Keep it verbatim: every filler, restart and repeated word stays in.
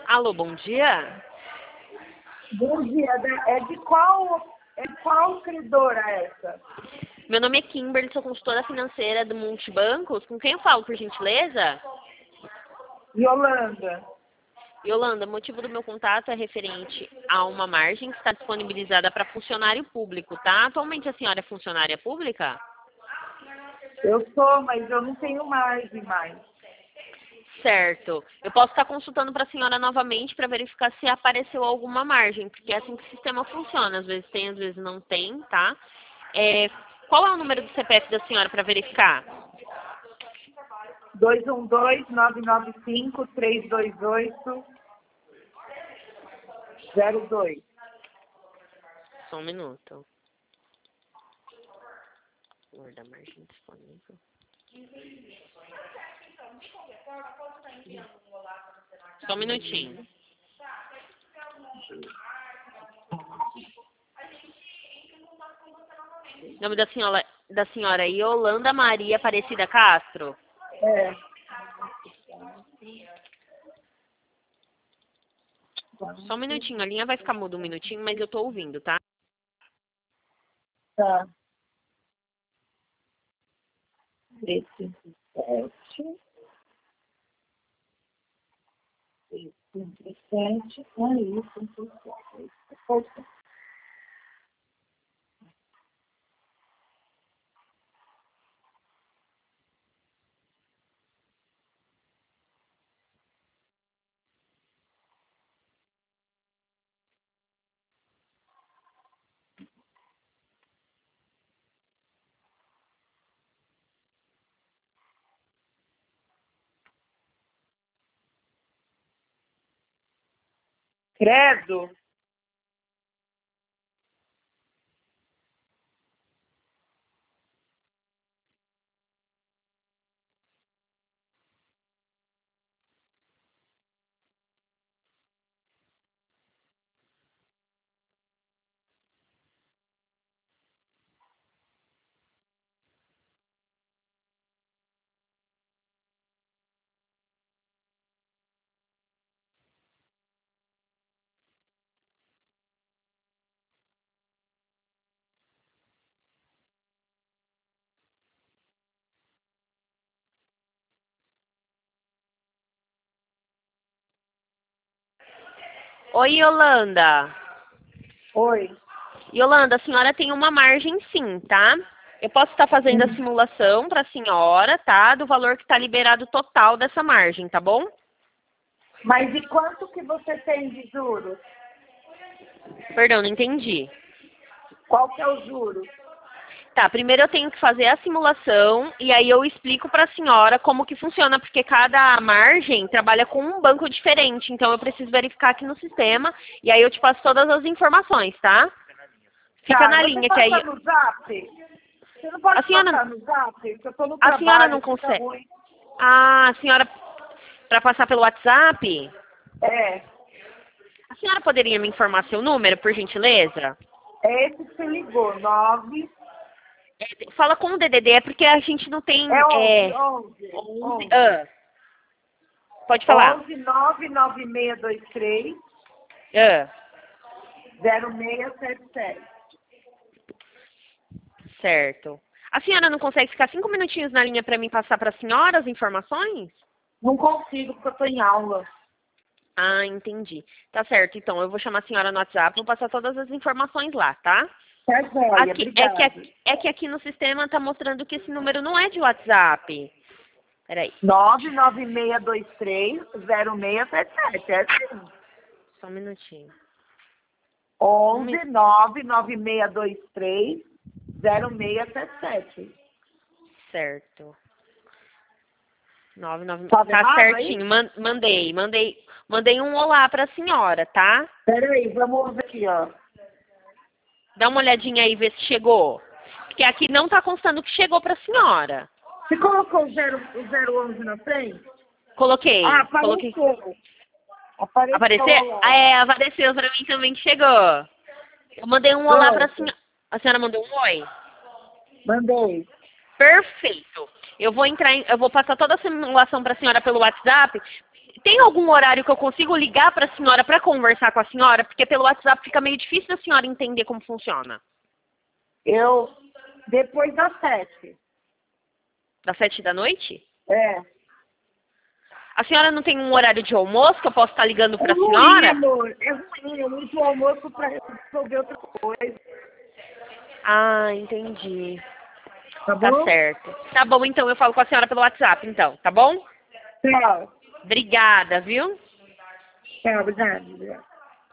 Alô, bom dia. Bom dia. É de qual, é de qual credora essa? Meu nome é Kimberly, sou consultora financeira do Multibancos. Com quem eu falo, por gentileza? Yolanda. Yolanda, o motivo do meu contato é referente a uma margem que está disponibilizada para funcionário público, tá? Atualmente a senhora é funcionária pública? Eu sou, mas eu não tenho margem mais. Certo. Eu posso estar consultando para a senhora novamente para verificar se apareceu alguma margem, porque é assim que o sistema funciona. Às vezes tem, às vezes não tem, tá? É, qual é o número do C P F da senhora para verificar? dois um dois, nove nove cinco, três dois oito, zero dois. Só um minuto. Guarda a margem disponível. Só um minutinho. O nome da senhora, da senhora é Yolanda Maria Aparecida Castro? É. Só um minutinho, a linha vai ficar muda um minutinho, mas eu tô ouvindo, tá? Tá. três cinco sete. três cinco sete. Aí, cinco sete. Credo. Oi, Yolanda. Oi. Yolanda, a senhora tem uma margem sim, tá? Eu posso estar fazendo a simulação para a senhora, tá? Do valor que está liberado total dessa margem, tá bom? Mas e quanto que você tem de juros? Perdão, não entendi. Qual que é o juro? Tá, primeiro eu tenho que fazer a simulação e aí eu explico para a senhora como que funciona, porque cada margem trabalha com um banco diferente, então eu preciso verificar aqui no sistema e aí eu te passo todas as informações, tá? Fica Tá, na você linha que passa aí... no zap? Você não pode A senhora, passar no zap? Porque eu tô no a trabalho, senhora não fica consegue... ruim. Ah, a senhora, para passar pelo WhatsApp, É. a senhora poderia me informar seu número, por gentileza? É esse que você ligou, nove. É, fala com o D D D, é porque a gente não tem... É onze, É, onze. onze, onze. ah, pode falar. onze nove nove seis dois três Ah, zero seis sete sete. certo. A senhora não consegue ficar cinco minutinhos na linha para mim passar para a senhora as informações? Não consigo, porque eu tô em aula. Ah, entendi. Tá certo, então eu vou chamar a senhora no WhatsApp, vou passar todas as informações lá, tá? Tá joia, Aqui, é, que obrigada. aqui, é que aqui no sistema tá mostrando que esse número não é de WhatsApp. Peraí, nove nove seis dois três zero seis sete sete. É assim. só um minutinho. onze nove nove seis dois três zero seis sete sete. Certo. Nove, nove... Tá Tá errado certinho, aí? Man- mandei, mandei, mandei um olá pra senhora, tá? Peraí, vamos ver aqui, ó. Dá uma olhadinha aí, ver se chegou. Porque aqui não tá constando que chegou pra senhora. Você colocou o zero, o zero onze na frente? Coloquei, Ah, coloquei. apareceu. Apareceu. Apareceu? Lá. Ah, é, apareceu pra mim também que chegou. Eu mandei um olá pra senhora. A senhora mandou um oi? Mandei. Perfeito. Eu vou entrar em, eu vou passar toda a simulação pra senhora pelo WhatsApp. Tem algum horário que eu consigo ligar para a senhora para conversar com a senhora? Porque pelo WhatsApp fica meio difícil da senhora entender como funciona. Eu, depois das sete. Das sete da noite? É. A senhora não tem um horário de almoço que eu posso estar ligando para a É ruim, senhora? amor. É ruim, eu uso o almoço para resolver outra coisa. Ah, entendi. Tá Tá bom? certo. Tá bom, então eu falo com a senhora pelo WhatsApp, então, tá bom? Tchau. Obrigada, viu? Tchau, obrigada.